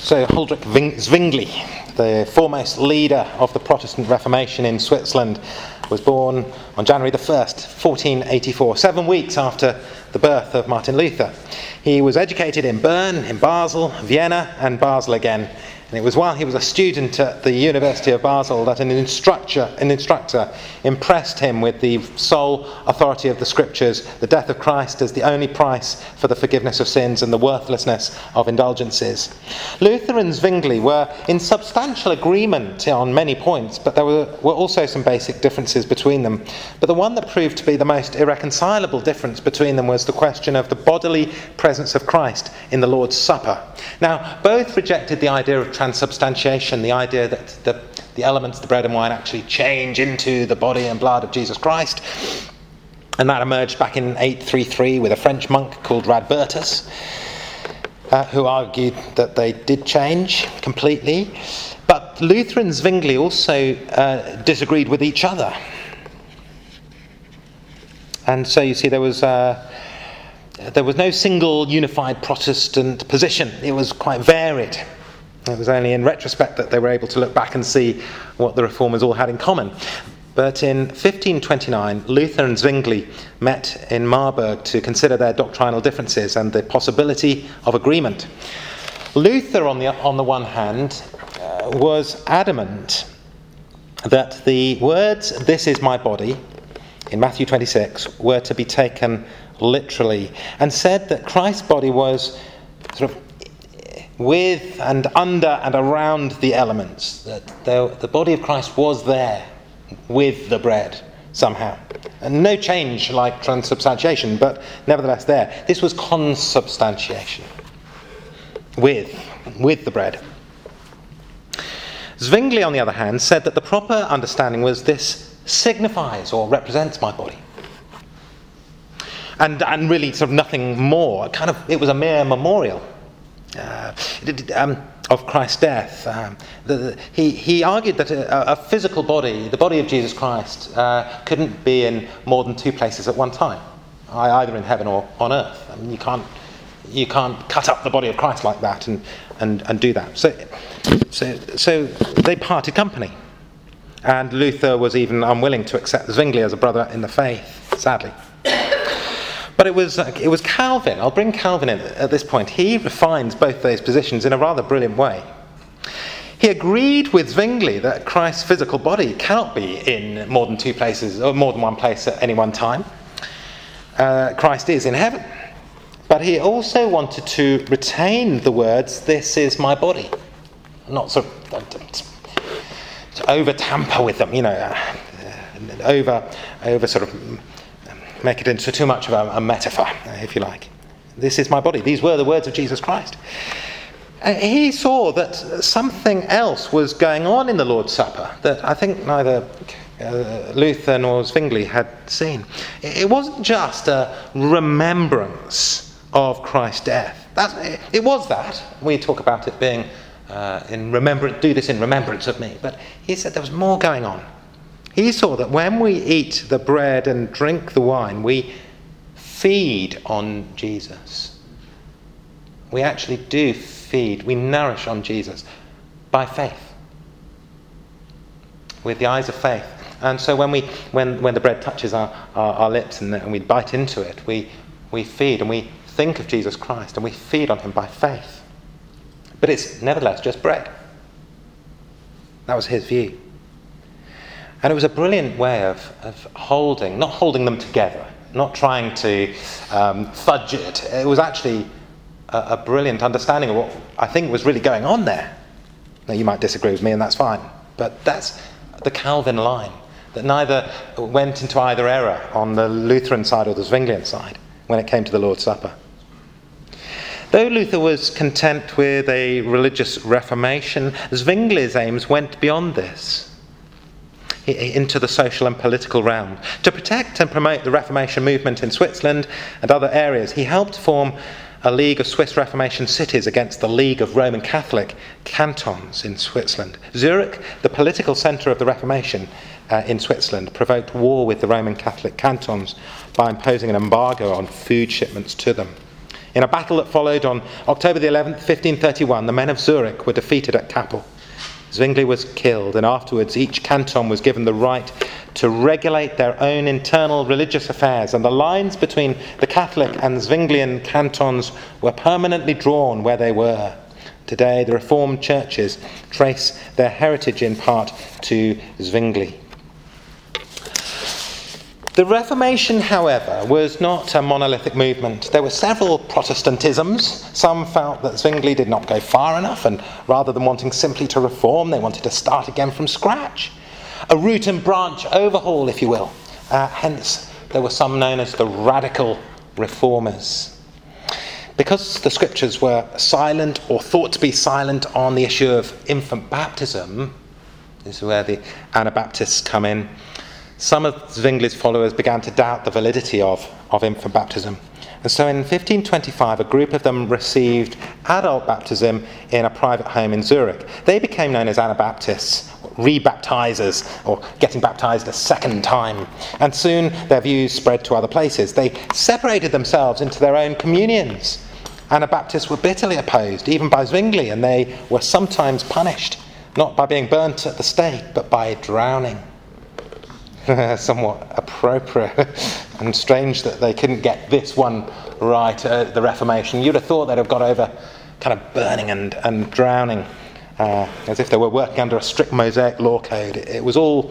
So Huldrych Zwingli, the foremost leader of the Protestant Reformation in Switzerland, was born on January the 1st, 1484, 7 weeks after the birth of Martin Luther. He was educated in Bern, in Basel, Vienna and Basel again. And it was while he was a student at the University of Basel that an instructor impressed him with the sole authority of the Scriptures, the death of Christ as the only price for the forgiveness of sins and the worthlessness of indulgences. Luther and Zwingli were in substantial agreement on many points, but there were also some basic differences between them. But the one that proved to be the most irreconcilable difference between them was the question of the bodily presence of Christ in the Lord's Supper. Now, both rejected the idea of transubstantiation, the idea that the elements, the bread and wine, actually change into the body and blood of Jesus Christ. And that emerged back in 833 with a French monk called Radbertus, who argued that they did change completely. But Luther and Zwingli also disagreed with each other. And so you see there was no single unified Protestant position. It was quite varied. It was only in retrospect that they were able to look back and see what the reformers all had in common. But in 1529, Luther and Zwingli met in Marburg to consider their doctrinal differences and the possibility of agreement. Luther, on the one hand, was adamant that the words, "This is my body," in Matthew 26, were to be taken literally, and said that Christ's body was sort of with and under and around the elements, that the body of Christ was there with the bread somehow. And no change like transubstantiation, but nevertheless there. This was consubstantiation, with the bread. Zwingli, on the other hand, said that the proper understanding was this signifies or represents my body. And really sort of nothing more. It was a mere memorial of Christ's death. He argued that a physical body, the body of Jesus Christ, couldn't be in more than two places at one time, either in heaven or on earth. I mean, you can't cut up the body of Christ like that and do that. So they parted company, and Luther was even unwilling to accept Zwingli as a brother in the faith, sadly. But it was Calvin. I'll bring Calvin in at this point. He refines both those positions in a rather brilliant way. He agreed with Zwingli that Christ's physical body cannot be in more than two places, or more than one place at any one time. Christ is in heaven. But he also wanted to retain the words, "This is my body." Not sort of to over-tamper with them, over sort of make it into too much of a metaphor, if you like. This is my body. These were the words of Jesus Christ. He saw that something else was going on in the Lord's Supper that I think neither Luther nor Zwingli had seen. It wasn't just a remembrance of Christ's death. It was that. We talk about it being in remembrance. Do this in remembrance of me. But he said there was more going on. He saw that when we eat the bread and drink the wine, we feed on Jesus. We actually do feed, we nourish on Jesus by faith, with the eyes of faith. And so when the bread touches our lips and we bite into it, we feed and we think of Jesus Christ and we feed on him by faith. But it's nevertheless just bread. That was his view. And it was a brilliant way of not holding them together, not trying to fudge it. It was actually a brilliant understanding of what I think was really going on there. Now, you might disagree with me, and that's fine. But that's the Calvin line, that neither went into either error on the Lutheran side or the Zwinglian side when it came to the Lord's Supper. Though Luther was content with a religious reformation, Zwingli's aims went beyond this, into the social and political realm. To protect and promote the Reformation movement in Switzerland and other areas, he helped form a League of Swiss Reformation cities against the League of Roman Catholic cantons in Switzerland. Zurich, the political centre of the Reformation in Switzerland, provoked war with the Roman Catholic cantons by imposing an embargo on food shipments to them. In a battle that followed on October the 11th, 1531, the men of Zurich were defeated at Kappel. Zwingli was killed, and afterwards each canton was given the right to regulate their own internal religious affairs, and the lines between the Catholic and Zwinglian cantons were permanently drawn where they were. Today, the Reformed churches trace their heritage in part to Zwingli. The Reformation, however, was not a monolithic movement. There were several Protestantisms. Some felt that Zwingli did not go far enough, and rather than wanting simply to reform, they wanted to start again from scratch. A root and branch overhaul, if you will. Hence, there were some known as the radical reformers. Because the scriptures were silent, or thought to be silent, on the issue of infant baptism, this is where the Anabaptists come in, some of Zwingli's followers began to doubt the validity of infant baptism. And so in 1525, a group of them received adult baptism in a private home in Zurich. They became known as Anabaptists, rebaptizers, or getting baptized a second time. And soon their views spread to other places. They separated themselves into their own communions. Anabaptists were bitterly opposed, even by Zwingli, and they were sometimes punished, not by being burnt at the stake, but by drowning. Somewhat appropriate and strange that they couldn't get this one right at the Reformation. You'd have thought they'd have got over kind of burning and drowning, as if they were working under a strict Mosaic law code. It was all...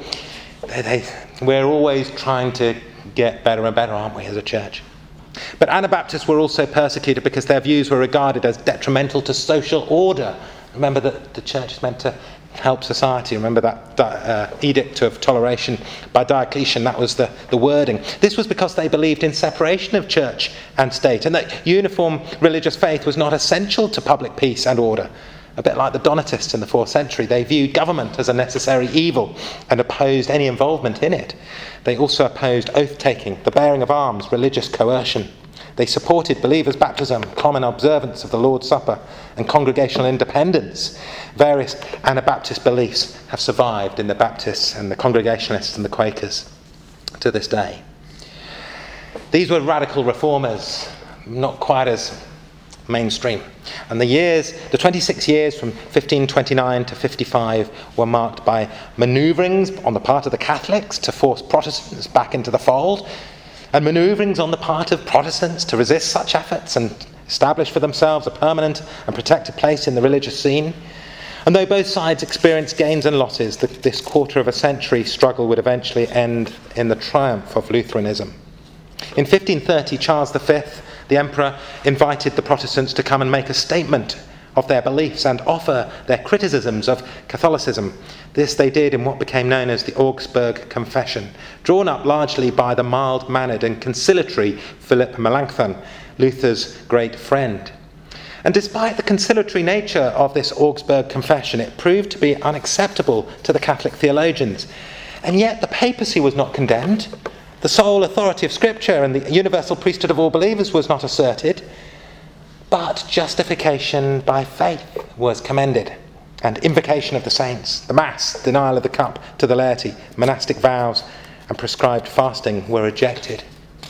we're always trying to get better and better, aren't we, as a church? But Anabaptists were also persecuted because their views were regarded as detrimental to social order. Remember that the church is meant to help society. Remember that edict of toleration by Diocletian, that was the wording. This was because they believed in separation of church and state, and that uniform religious faith was not essential to public peace and order. A bit like the Donatists in the 4th century, they viewed government as a necessary evil and opposed any involvement in it. They also opposed oath-taking, the bearing of arms, religious coercion. They supported believers' baptism, common observance of the Lord's Supper, and congregational independence. Various Anabaptist beliefs have survived in the Baptists and the Congregationalists and the Quakers to this day. These were radical reformers, not quite as mainstream. And the 26 years from 1529 to 55 were marked by manoeuvrings on the part of the Catholics to force Protestants back into the fold, and manoeuvrings on the part of Protestants to resist such efforts and establish for themselves a permanent and protected place in the religious scene. And though both sides experienced gains and losses, this quarter of a century struggle would eventually end in the triumph of Lutheranism. In 1530, Charles V, the emperor, invited the Protestants to come and make a statement of their beliefs and offer their criticisms of Catholicism. This they did in what became known as the Augsburg Confession, drawn up largely by the mild-mannered and conciliatory Philip Melanchthon, Luther's great friend. And despite the conciliatory nature of this Augsburg Confession, it proved to be unacceptable to the Catholic theologians. And yet the papacy was not condemned. The sole authority of Scripture and the universal priesthood of all believers was not asserted. But justification by faith was commended, and invocation of the saints, the Mass, denial of the cup to the laity, monastic vows, and prescribed fasting were rejected.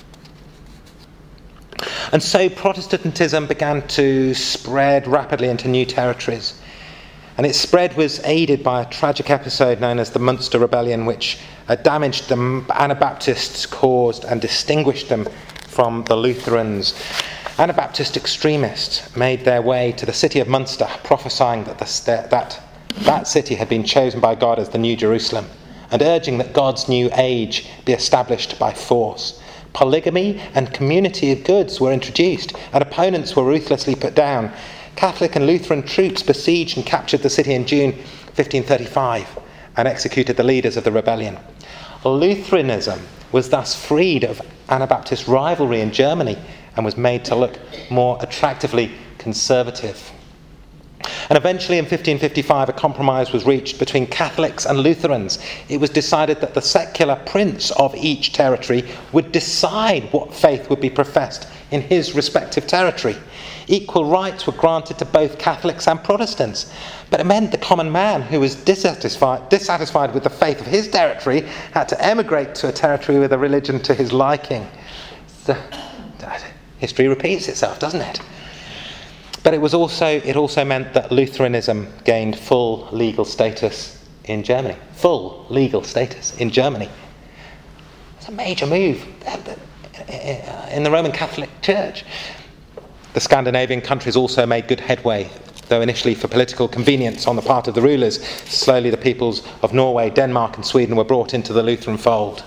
And so Protestantism began to spread rapidly into new territories. And its spread was aided by a tragic episode known as the Munster Rebellion, which damaged the Anabaptists' cause and distinguished them from the Lutherans. Anabaptist extremists made their way to the city of Munster, prophesying that that city had been chosen by God as the New Jerusalem, and urging that God's new age be established by force. Polygamy and community of goods were introduced, and opponents were ruthlessly put down. Catholic and Lutheran troops besieged and captured the city in June 1535 and executed the leaders of the rebellion. Lutheranism was thus freed of Anabaptist rivalry in Germany and was made to look more attractively conservative. And eventually in 1555 a compromise was reached between Catholics and Lutherans. It was decided that the secular prince of each territory would decide what faith would be professed in his respective territory. Equal rights were granted to both Catholics and Protestants, but it meant the common man who was dissatisfied with the faith of his territory had to emigrate to a territory with a religion to his liking. So, history repeats itself, doesn't it? But it also meant that Lutheranism gained full legal status in Germany. Full legal status in Germany. It's a major move in the Roman Catholic Church. The Scandinavian countries also made good headway, though initially for political convenience on the part of the rulers. Slowly the peoples of Norway, Denmark and Sweden were brought into the Lutheran fold.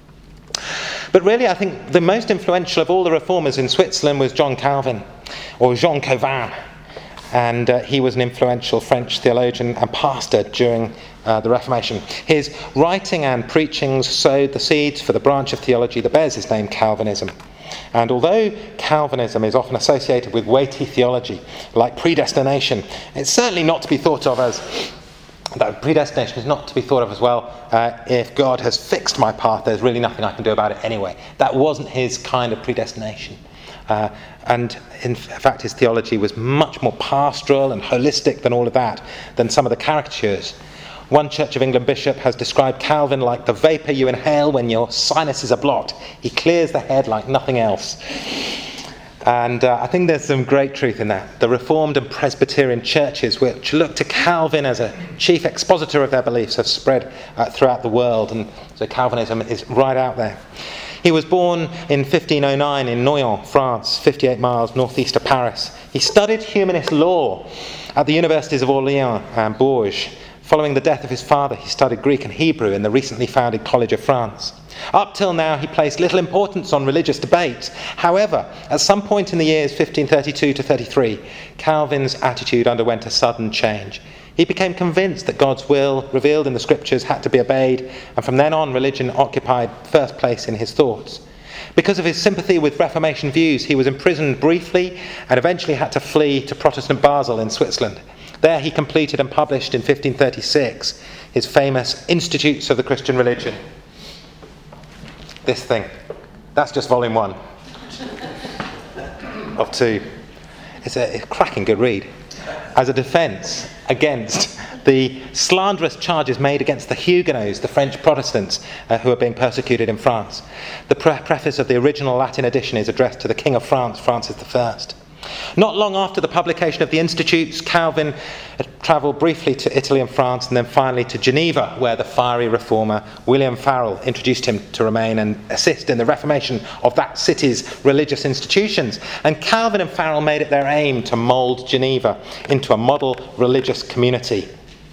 But really, I think the most influential of all the reformers in Switzerland was John Calvin, or Jean Calvin. And he was an influential French theologian and pastor during the Reformation. His writing and preachings sowed the seeds for the branch of theology that bears his name, Calvinism. And although Calvinism is often associated with weighty theology, like predestination, it's certainly not to be thought of as that predestination is not to be thought of as, well, if God has fixed my path, there's really nothing I can do about it anyway. That wasn't his kind of predestination. And in fact, his theology was much more pastoral and holistic than all of that, than some of the caricatures. One Church of England bishop has described Calvin like the vapour you inhale when your sinuses are blocked. He clears the head like nothing else. And I think there's some great truth in that. The Reformed and Presbyterian churches, which look to Calvin as a chief expositor of their beliefs, have spread throughout the world, and so Calvinism is right out there. He was born in 1509 in Noyon, France, 58 miles northeast of Paris. He studied humanist law at the universities of Orléans and Bourges. Following the death of his father, he studied Greek and Hebrew in the recently founded College of France. Up till now, he placed little importance on religious debate. However, at some point in the years 1532 to 33, Calvin's attitude underwent a sudden change. He became convinced that God's will, revealed in the scriptures, had to be obeyed, and from then on, religion occupied first place in his thoughts. Because of his sympathy with Reformation views, he was imprisoned briefly and eventually had to flee to Protestant Basel in Switzerland. There he completed and published in 1536 his famous Institutes of the Christian Religion. This thing. That's just volume 1 of 2. It's a cracking good read. As a defence against the slanderous charges made against the Huguenots, the French Protestants who are being persecuted in France. The preface of the original Latin edition is addressed to the King of France, Francis I. Not long after the publication of the Institutes, Calvin travelled briefly to Italy and France, and then finally to Geneva, where the fiery reformer William Farel introduced him to remain and assist in the reformation of that city's religious institutions. And Calvin and Farel made it their aim to mould Geneva into a model religious community.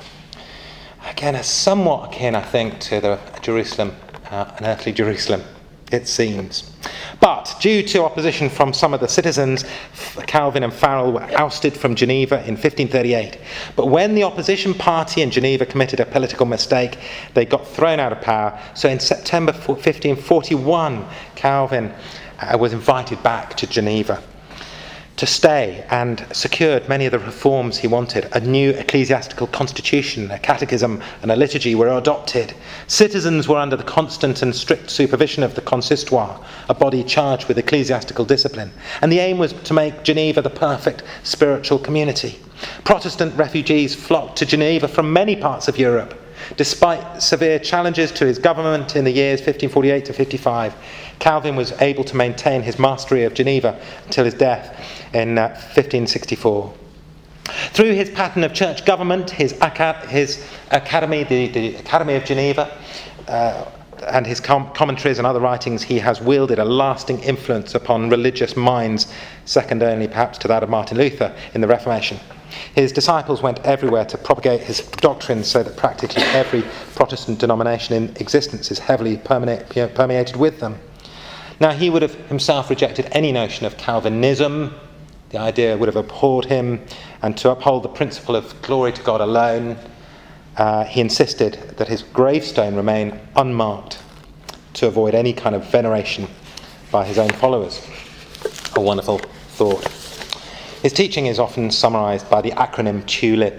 Again, somewhat akin, I think, to the Jerusalem, an earthly Jerusalem, it seems. But due to opposition from some of the citizens, Calvin and Farel were ousted from Geneva in 1538. But when the opposition party in Geneva committed a political mistake, they got thrown out of power. So in September 1541, Calvin was invited back to Geneva to stay, and secured many of the reforms he wanted. A new ecclesiastical constitution, a catechism and a liturgy were adopted. Citizens were under the constant and strict supervision of the consistoire, a body charged with ecclesiastical discipline. And the aim was to make Geneva the perfect spiritual community. Protestant refugees flocked to Geneva from many parts of Europe. Despite severe challenges to his government in the years 1548 to 55, Calvin was able to maintain his mastery of Geneva until his death in 1564. Through his pattern of church government, his academy, the Academy of Geneva, and his commentaries and other writings, he has wielded a lasting influence upon religious minds, second only perhaps to that of Martin Luther in the Reformation. His disciples went everywhere to propagate his doctrines, so that practically every Protestant denomination in existence is heavily permeated with them. Now, he would have himself rejected any notion of Calvinism. The idea would have abhorred him, and to uphold the principle of glory to God alone, he insisted that his gravestone remain unmarked to avoid any kind of veneration by his own followers. A wonderful thought. His teaching is often summarised by the acronym TULIP.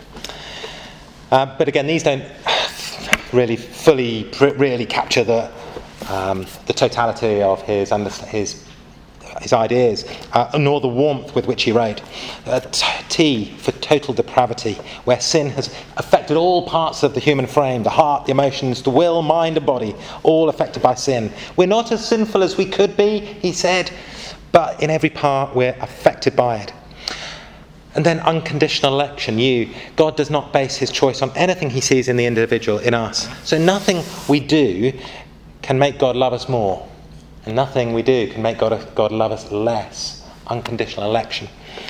But again, these don't really fully capture the totality of his ideas, nor the warmth with which he wrote. T for total depravity, where sin has affected all parts of the human frame, the heart, the emotions, the will, mind and body, all affected by sin. We're not as sinful as we could be, he said, but in every part we're affected by it. And then unconditional election, God does not base his choice on anything he sees in the individual, in us. So nothing we do can make God love us more, and nothing we do can make God love us less. Unconditional election.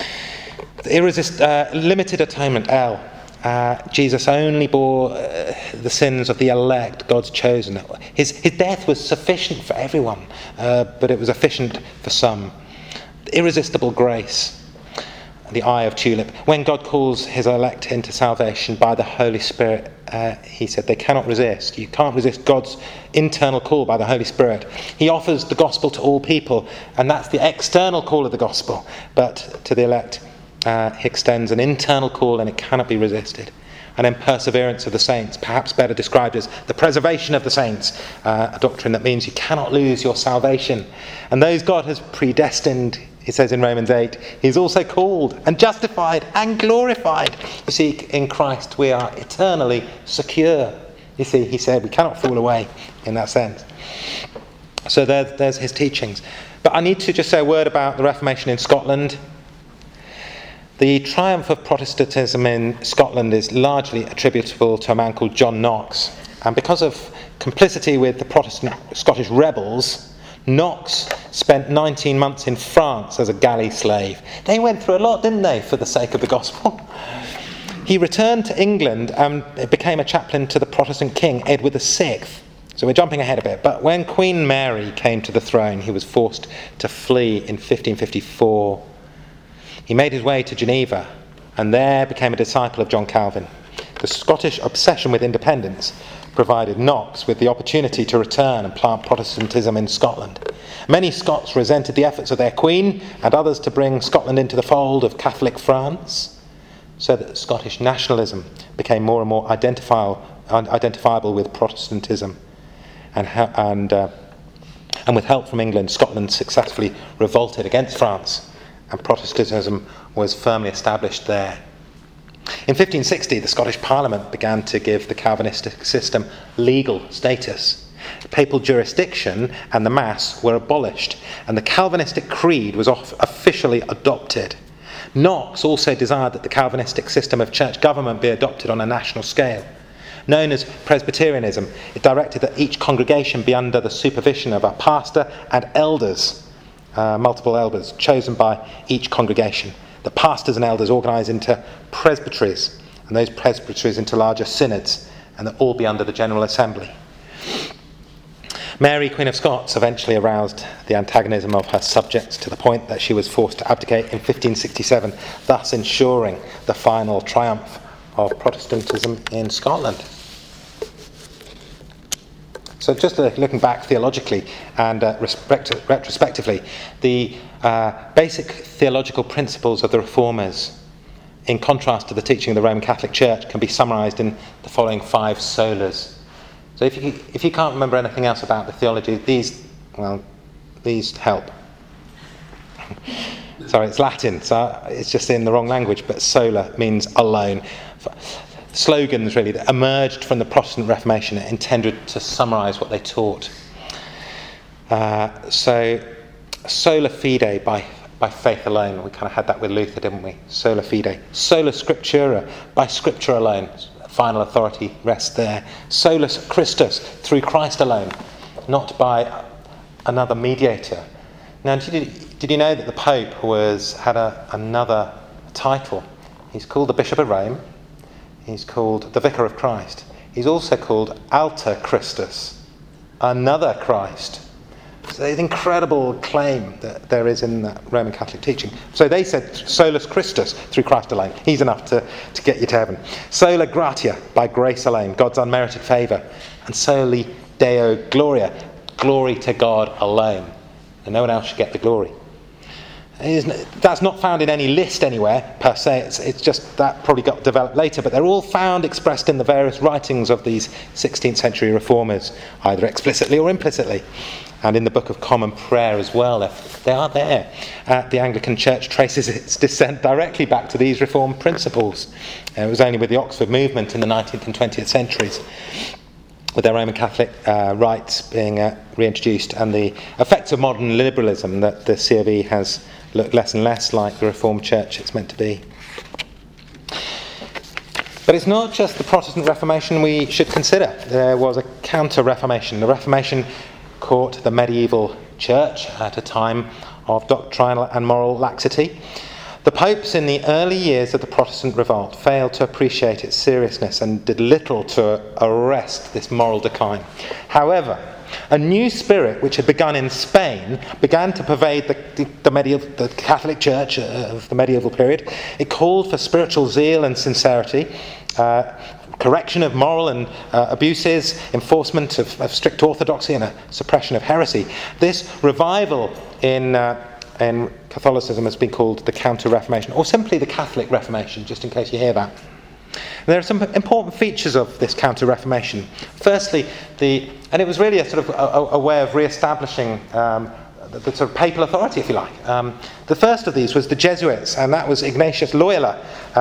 Limited atonement, L. Jesus only bore the sins of the elect, God's chosen. His death was sufficient for everyone, but it was efficient for some. Irresistible grace. The eye of tulip. When God calls his elect into salvation by the Holy Spirit, he said they cannot resist. You can't resist God's internal call by the Holy Spirit. He offers the gospel to all people, and that's the external call of the gospel. But to the elect, he extends an internal call, and it cannot be resisted. And then perseverance of the saints, perhaps better described as the preservation of the saints, a doctrine that means you cannot lose your salvation. And those God has predestined, he says in Romans 8, he's also called and justified and glorified. You see, in Christ we are eternally secure. You see, he said we cannot fall away in that sense. So there's his teachings. But I need to just say a word about the Reformation in Scotland. The triumph of Protestantism in Scotland is largely attributable to a man called John Knox. And because of complicity with the Protestant Scottish rebels, Knox spent 19 months in France as a galley slave. They went through a lot, didn't they, for the sake of the gospel? He returned to England and became a chaplain to the Protestant king, Edward VI. So we're jumping ahead a bit. But when Queen Mary came to the throne, he was forced to flee in 1554. He made his way to Geneva and there became a disciple of John Calvin. The Scottish obsession with independence provided Knox with the opportunity to return and plant Protestantism in Scotland. Many Scots resented the efforts of their queen and others to bring Scotland into the fold of Catholic France, so that Scottish nationalism became more and more identifiable with Protestantism. And with help from England, Scotland successfully revolted against France, and Protestantism was firmly established there. In 1560, the Scottish Parliament began to give the Calvinistic system legal status. Papal jurisdiction and the Mass were abolished, and the Calvinistic creed was officially adopted. Knox also desired that the Calvinistic system of church government be adopted on a national scale. Known as Presbyterianism, it directed that each congregation be under the supervision of a pastor and elders, multiple elders, chosen by each congregation. The pastors and elders organised into presbyteries, and those presbyteries into larger synods, and they'll all be under the General Assembly. Mary, Queen of Scots, eventually aroused the antagonism of her subjects to the point that she was forced to abdicate in 1567, thus ensuring the final triumph of Protestantism in Scotland. So just looking back theologically and retrospectively, the basic theological principles of the Reformers, in contrast to the teaching of the Roman Catholic Church, can be summarised in the following 5 solas. So if you can't remember anything else about the theology, these help. Sorry, it's Latin, so it's just in the wrong language, but sola means alone. Slogans really that emerged from the Protestant Reformation intended to summarise what they taught. So sola fide, by faith alone. We kind of had that with Luther, didn't we? Sola fide. Sola scriptura, by scripture alone. Final authority rests there. Solus Christus, through Christ alone, not by another mediator. Now, did you know that the Pope had another title? He's called the Bishop of Rome. He's called the Vicar of Christ. He's also called Alter Christus, another Christ. So there's an incredible claim that there is in the Roman Catholic teaching. So they said solus Christus, through Christ alone. He's enough to get you to heaven. Sola gratia, by grace alone, God's unmerited favour. And soli Deo gloria, glory to God alone. And no one else should get the glory. That's not found in any list anywhere, per se. It's just that probably got developed later, but they're all found expressed in the various writings of these 16th century reformers, either explicitly or implicitly. And in the Book of Common Prayer as well, they are there. The Anglican Church traces its descent directly back to these reformed principles. It was only with the Oxford movement in the 19th and 20th centuries. with their Roman Catholic rites being reintroduced, and the effects of modern liberalism, that the C of E has looked less and less like the Reformed Church it's meant to be. But it's not just the Protestant Reformation we should consider. There was a counter-Reformation. The Reformation caught the medieval church at a time of doctrinal and moral laxity. The popes in the early years of the Protestant revolt failed to appreciate its seriousness and did little to arrest this moral decline. However, a new spirit which had begun in Spain began to pervade the Catholic Church of the medieval period. It called for spiritual zeal and sincerity, correction of moral and abuses, enforcement of strict orthodoxy, and a suppression of heresy. This revival in Catholicism has been called the Counter-Reformation, or simply the Catholic Reformation, just in case you hear that. There are some important features of this Counter-Reformation. Firstly, and it was really a sort of a way of re-establishing the sort of papal authority, if you like. The first of these was the Jesuits, and that was Ignatius Loyola,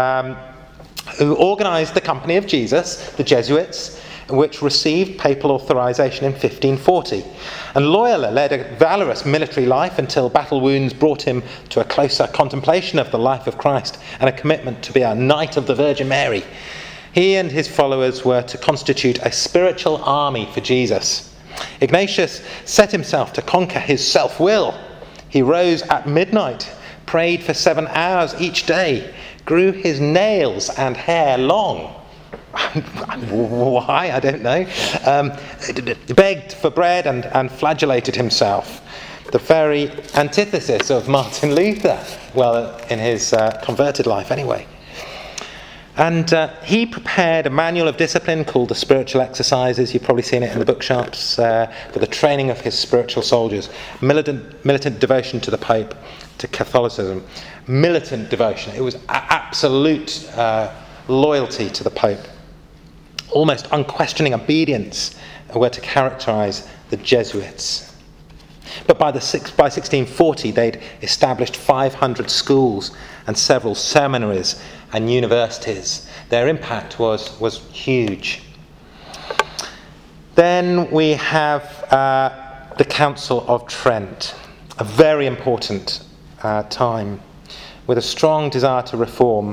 who organised the Company of Jesus, the Jesuits, which received papal authorization in 1540. And Loyola led a valorous military life until battle wounds brought him to a closer contemplation of the life of Christ and a commitment to be a Knight of the Virgin Mary. He and his followers were to constitute a spiritual army for Jesus. Ignatius set himself to conquer his self-will. He rose at midnight, prayed for 7 hours each day, grew his nails and hair long. Why? I don't know. Begged for bread and flagellated himself. The very antithesis of Martin Luther, well, in his converted life anyway. And he prepared a manual of discipline called the Spiritual Exercises. You've probably seen it in the bookshops, for the training of his spiritual soldiers. Militant devotion to the Pope, to Catholicism. Militant devotion. It was absolute loyalty to the Pope. Almost unquestioning obedience were to characterise the Jesuits. But by 1640, they'd established 500 schools and several seminaries and universities. Their impact was huge. Then we have the Council of Trent, a very important time, with a strong desire to reform.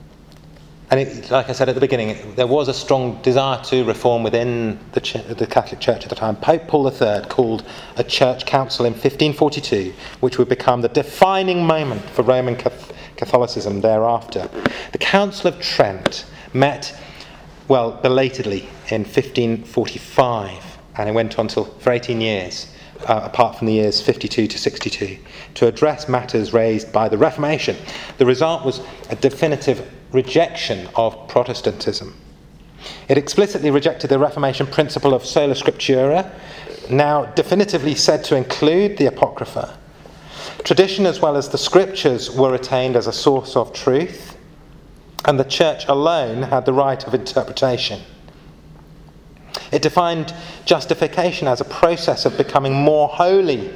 And like I said at the beginning, there was a strong desire to reform within the Catholic Church at the time. Pope Paul III called a church council in 1542, which would become the defining moment for Roman Catholicism thereafter. The Council of Trent met, well, belatedly in 1545, and it went on for 18 years, apart from the years 52 to 62, to address matters raised by the Reformation. The result was a definitive rejection of Protestantism. It explicitly rejected the Reformation principle of sola scriptura, now definitively said to include the Apocrypha. Tradition as well as the Scriptures were retained as a source of truth, and the Church alone had the right of interpretation. It defined justification as a process of becoming more holy.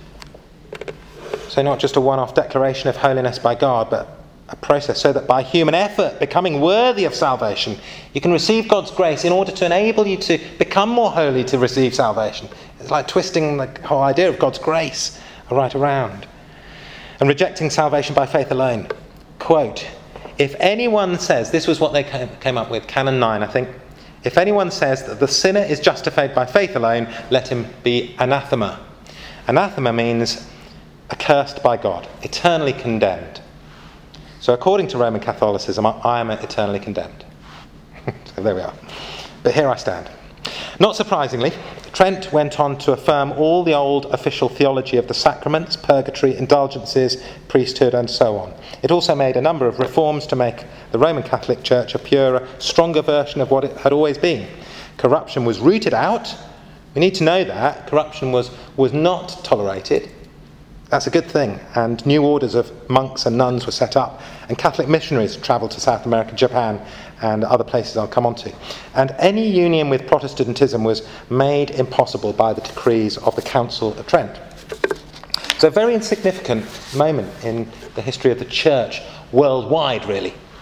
So not just a one-off declaration of holiness by God, but a process so that by human effort, becoming worthy of salvation, you can receive God's grace in order to enable you to become more holy to receive salvation. It's like twisting the whole idea of God's grace right around. And rejecting salvation by faith alone. Quote, if anyone says, this was what they came up with, Canon 9, I think, if anyone says that the sinner is justified by faith alone, let him be anathema. Anathema means accursed by God, eternally condemned. So according to Roman Catholicism, I am eternally condemned. So there we are. But here I stand. Not surprisingly, Trent went on to affirm all the old official theology of the sacraments, purgatory, indulgences, priesthood, and so on. It also made a number of reforms to make the Roman Catholic Church a purer, stronger version of what it had always been. Corruption was rooted out. We need to know that. Corruption was not tolerated. That's a good thing. And new orders of monks and nuns were set up, and Catholic missionaries travelled to South America, Japan, and other places I'll come on to. And any union with Protestantism was made impossible by the decrees of the Council of Trent. So a very insignificant moment in the history of the Church worldwide, really.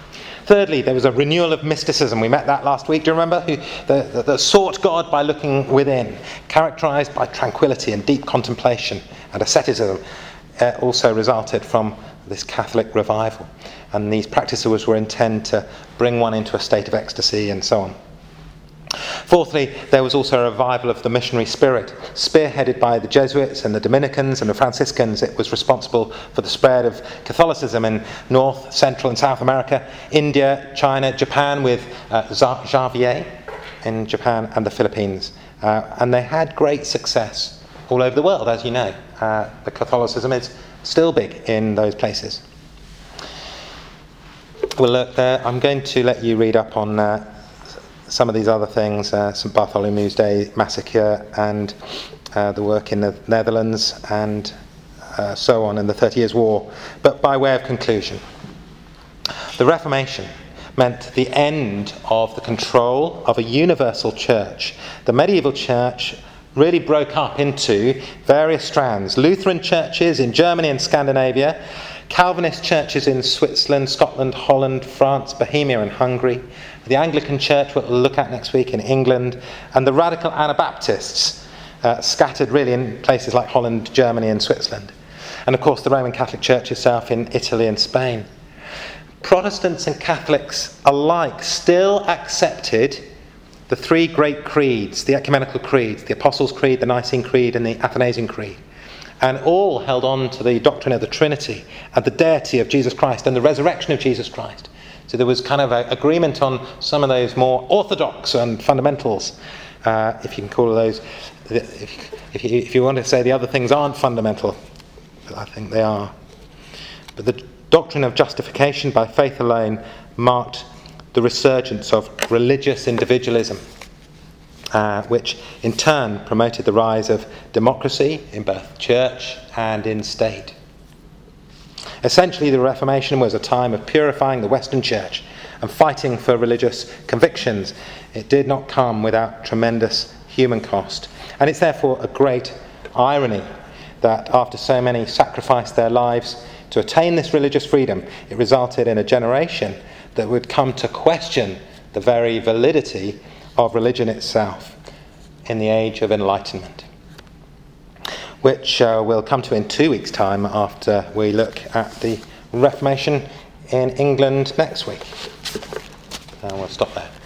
Thirdly, there was a renewal of mysticism. We met that last week, do you remember? That sought God by looking within, characterised by tranquility and deep contemplation and asceticism, also resulted from this Catholic revival. And these practices were intended to bring one into a state of ecstasy and so on. Fourthly, there was also a revival of the missionary spirit. Spearheaded by the Jesuits and the Dominicans and the Franciscans, it was responsible for the spread of Catholicism in North, Central and South America, India, China, Japan, with Xavier in Japan and the Philippines. And they had great success all over the world, as you know. The Catholicism is still big in those places. Well, look, I'm going to let you read up on some of these other things, St. Bartholomew's Day massacre and the work in the Netherlands and so on in the 30 Years' War. But by way of conclusion, the Reformation meant the end of the control of a universal church. The medieval church really broke up into various strands. Lutheran churches in Germany and Scandinavia, Calvinist churches in Switzerland, Scotland, Holland, France, Bohemia and Hungary, the Anglican Church, what we'll look at next week, in England, and the radical Anabaptists scattered really in places like Holland, Germany and Switzerland. And of course the Roman Catholic Church itself in Italy and Spain. Protestants and Catholics alike still accepted the three great creeds, the ecumenical creeds, the Apostles' Creed, the Nicene Creed and the Athanasian Creed. And all held on to the doctrine of the Trinity and the deity of Jesus Christ and the resurrection of Jesus Christ. So there was kind of an agreement on some of those more orthodox and fundamentals, if you can call those. If you want to say the other things aren't fundamental, but I think they are. But the doctrine of justification by faith alone marked the resurgence of religious individualism, which in turn promoted the rise of democracy in both church and in state. Essentially, the Reformation was a time of purifying the Western Church and fighting for religious convictions. It did not come without tremendous human cost. And it's therefore a great irony that after so many sacrificed their lives to attain this religious freedom, it resulted in a generation that would come to question the very validity of religion itself in the age of enlightenment, which we'll come to in 2 weeks' time after we look at the Reformation in England next week. And we'll stop there.